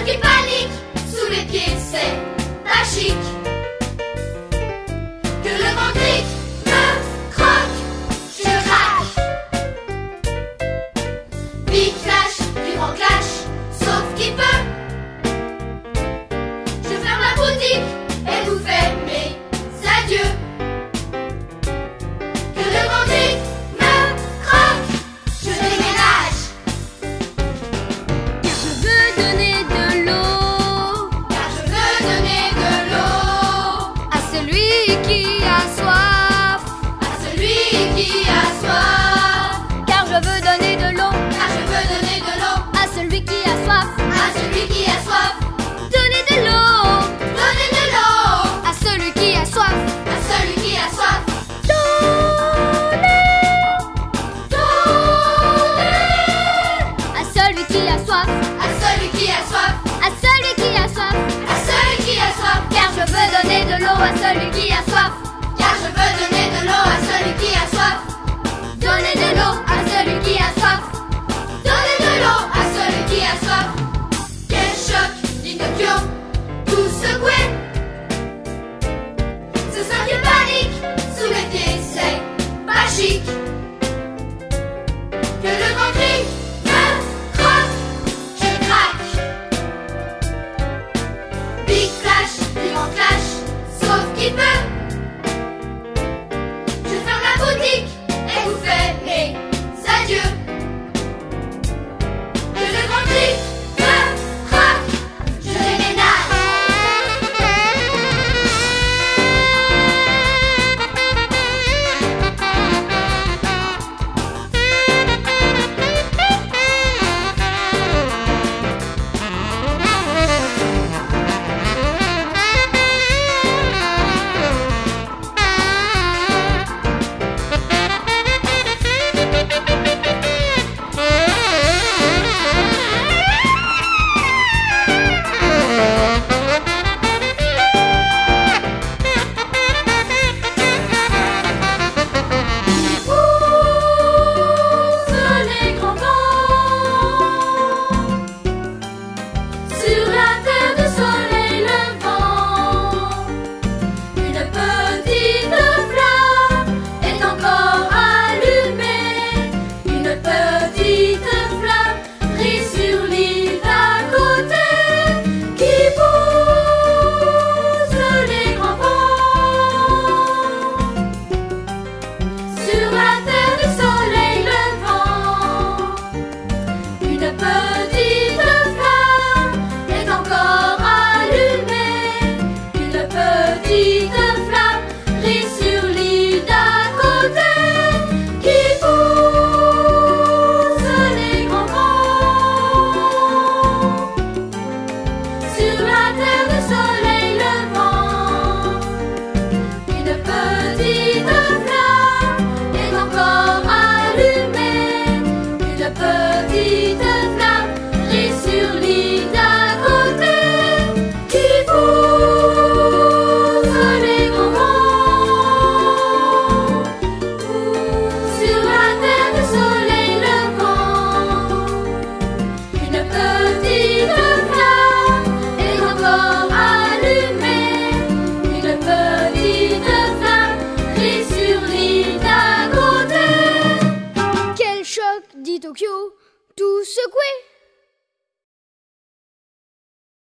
qui panique sous les pieds, c'est pas chic. Que le vent crique, me croque, je craque. Big flash, du vent clash, sauf qui peut. Je ferme la boutique et vous fais mes adieux. Que le vent crique, me croque, je déménage. Car je veux donner de l'eau, Car je veux donner de l'eau à celui qui a soif. à celui qui a soif. Car je veux donner de l'eau Car je veux donner de l'eau à celui qui a soif. à celui qui a soif. Donner de l'eau Donner de l'eau à celui qui a soif. à celui qui a soif. Donner Donner à celui qui a soif. à celui qui a soif. À celui qui a soif. À celui qui a soif. Car je veux donner de l'eau à celui qui a soif. Car je veux donner de l'eau à celui qui a soif. Donner de l'eau à celui qui a soif. Donner de l'eau à celui qui a soif. Quel choc, dit Tokyo, tout secoué. Ce sang qui panique sous les pieds, c'est pas chic. Que le vent crie, me croque, je craque. Big flash, du vent clash, sauf qui peut. Je ferme la boutique et vous fais mes adieux. Que le vent crie, me croque, je déménage. Les grands vents sur la terre du soleil levant, une petite flamme est encore allumée. Une petite flamme brille sur l'île d'à côté qui pousse les grands vents sur la terre du soleil levant. Une petite flamme est encore allumée. Une petite flamme brille sur l'île d'à côté qui pousse les grands vents sur la terre du soleil levant. Une petite flamme est encore allumée. Une petite flamme brille sur l'île d'à côté qui pousse les grands vents sur la terre du soleil levant. Une petite flamme est encore allumée. Une petite flamme brille sur l'île d'à côté. Quel choc, dit Tokyo, tout secoué.